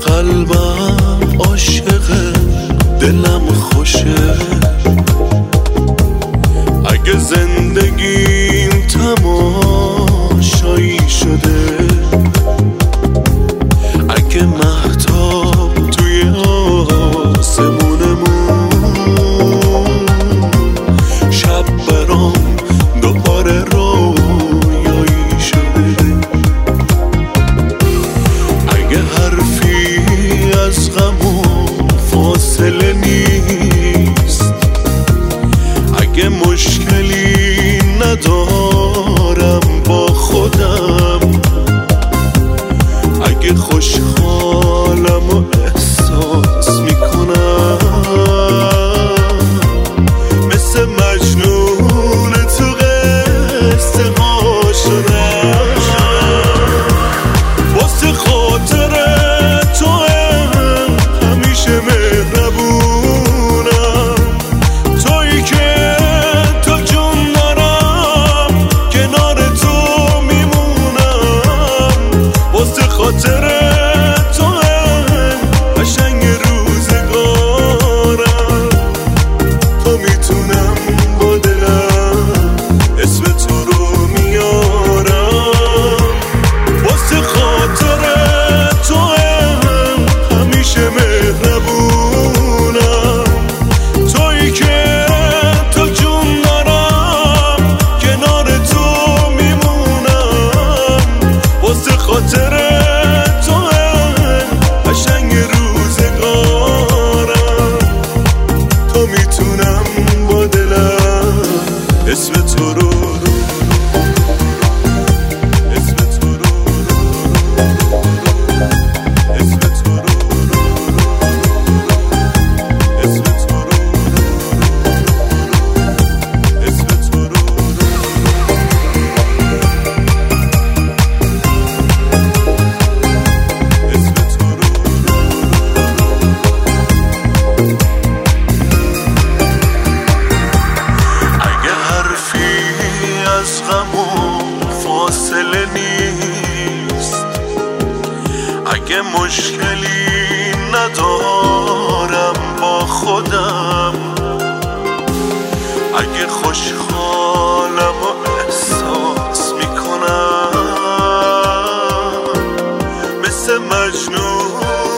قلبم عاشقه، دلم خوشه. اگه زندگیم تماشایی شده، اگه مهتاب توی آسمونمون، شب برام دوباره رویایی شده. اگه حرفی از غمون فاصله نیست، اگه مشکلی ندارم با خودم، اگه خوشحالم و احساس میکنم مثل مجنون تو قصه ها شدم. واسه خاطر تو همیشه مهربونم، تویی که تا جون دارم کنار تو میمونم. واسه خاطر تو قشنگ روزگارم، تو میتونم با دلم اسم تو رو میارم. واسه خاطر تو همیشه مهربونم، تویی که تا جون دارم کنار تو میمونم. واسه خاطر تو قشنگ روزگارم، تو میتونم با دلم اسم تو رو از غمون فاصله نیست، اگه مشکلی ندارم با خودم، اگه خوشحالم و احساس میکنم مثل مجنون